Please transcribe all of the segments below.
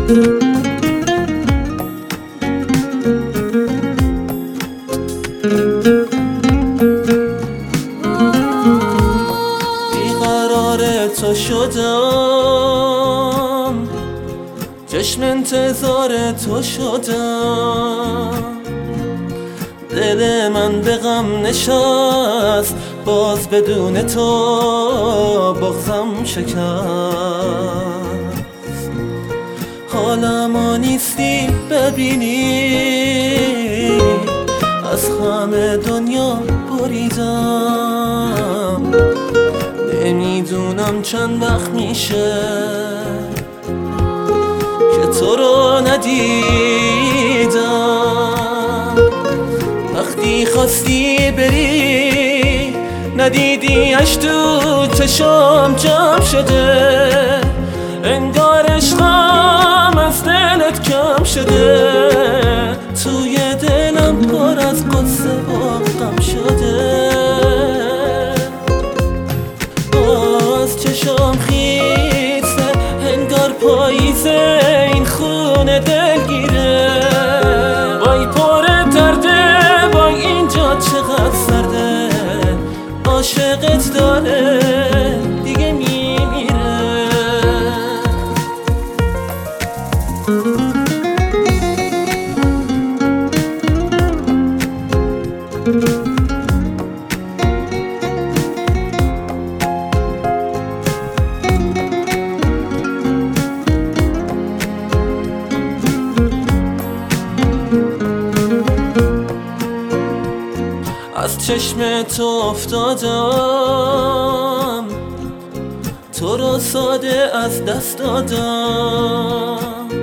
بیقرار تو شدم، چشم انتظار تو شدم، دل من به غم نشست، باز بدون تو بغضم شکست. حالا ما نیستی ببینی، از همه دنیا بریدم، نمیدونم چند وقت میشه که تو رو ندیدم. وقتی خواستی بری ندیدیش، تو چشام جمع شده، انگار عشقم از دلت کم شده. توی دلم پر از قصه و غم شده، باز چشام خیسه، انگار پاییزه، این خونه دلگیره. وای پر درده، وای اینجا چقدر سرده، عاشقت داره دیگه میمیره. از چشم تو افتادم، تو رو ساده از دست دادم.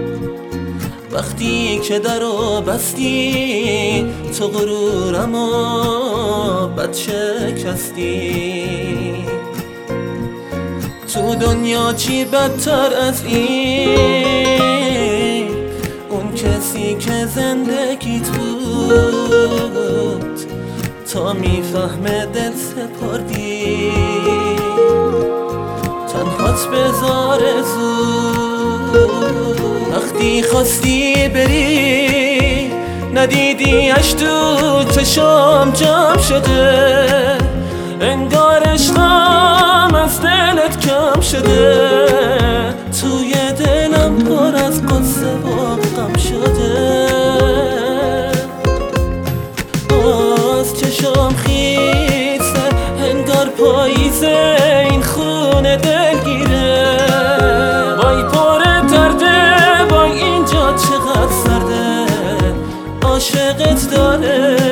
وقتی که درو بستی، تو غرورمو بد شکستی. تو دنیا چی بدتر از این، اون کسی که زندگیت بود تا میفهمه دل سپردی، تنهات بذار زود. وقتی خواستی بری ندیدیش، تو چشام جمع شده، انگار عشقم از دلت کم شده. توی دلم پر از قصه و غم شده، باز چشام خیسه، انگار پاییزه، این خونه دلگیره. وای پر درده، وای اینجا چقدر سرده، عاشقت داره